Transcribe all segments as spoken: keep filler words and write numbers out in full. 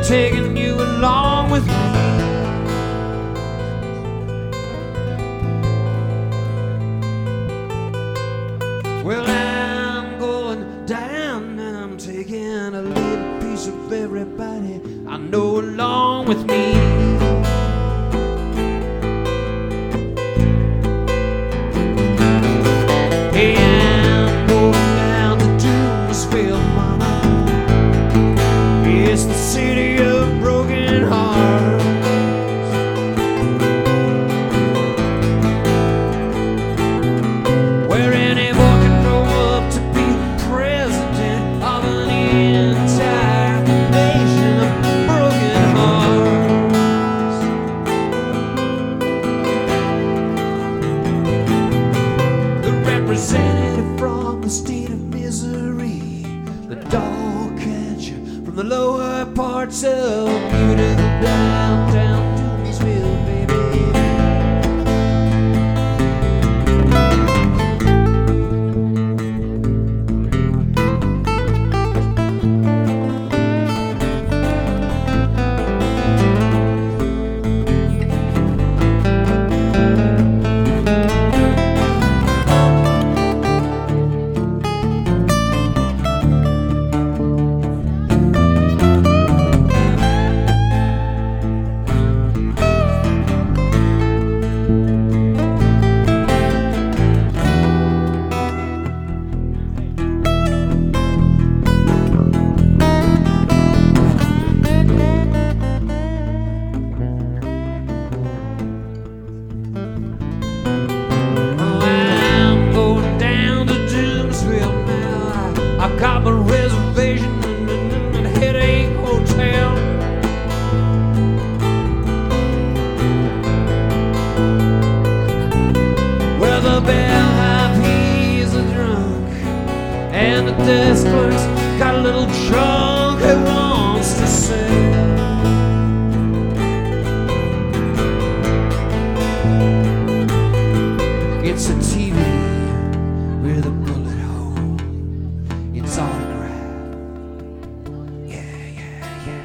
taking you along with me. Well, I'm going down and I'm taking a little piece of everybody I know along with me. Hey, I'm going down to Doomsville, mama. It's the city of broken hearts, where anyone can grow up to be president of an entire nation of broken hearts. The representative from the state of Missouri, the dog catcher from the lower parts of beautiful downtown Doomsville, baby. I got my reservation in a Headache Hotel. Where the bellhop, he's a drunk, and the desk clerk's got a little junk he wants to sell. It's a T V with a bullet hole. It's autograph. Yeah, yeah, yeah.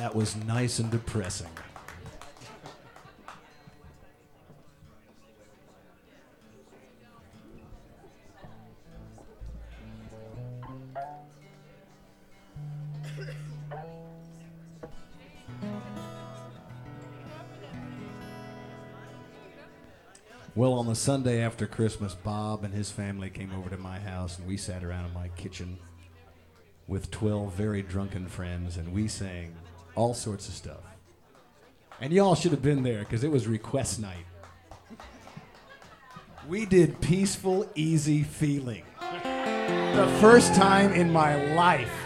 That was nice and depressing. Well, on the Sunday after Christmas, Bob and his family came over to my house, and we sat around in my kitchen with twelve very drunken friends, and we sang all sorts of stuff. And y'all should have been there, because it was request night. We did Peaceful, Easy Feeling. The first time in my life